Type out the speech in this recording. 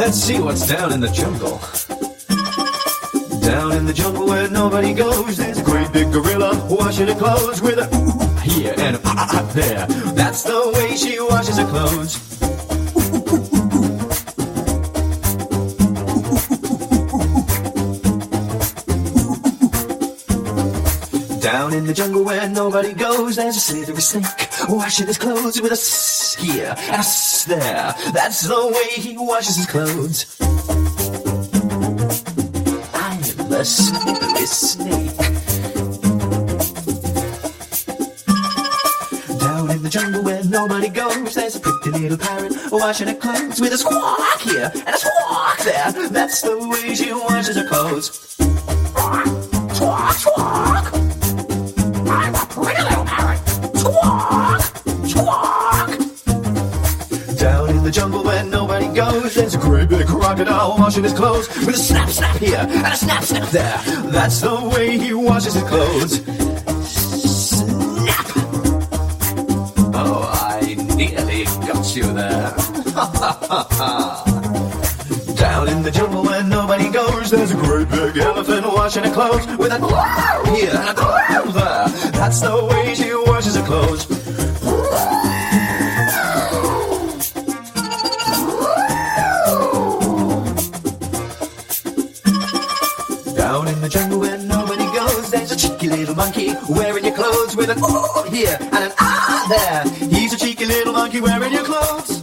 Let's see what's down in the jungle. Down in the jungle where nobody goes, there's a great big gorilla washing her clothes with a here and a there. That's the way she washes her clothes. Down in the jungle where nobody goes, there's a slithery snake washing his clothes with a here and a there. That's the way he washes his clothes. I'm a slippery snake. Down in the jungle where nobody goes, there's a pretty little parrot washing her clothes with a squawk here and a squawk there. That's the way she washes her clothes. Squawk, squawk. I'm a pretty little parrot. Squawk, squawk. Down in the jungle where nobody goes, there's a great big crocodile washing his clothes with a snap, snap here and a snap, snap there. That's the way he washes his clothes. Snap! Oh, I nearly got you there. Down in the jungle where nobody goes, there's a great big elephant washing her clothes with a here and a there. That's the way she washes her clothes. Down in the jungle where nobody goes, there's a cheeky little monkey wearing your clothes with an here and an there. He's a cheeky little monkey wearing your clothes.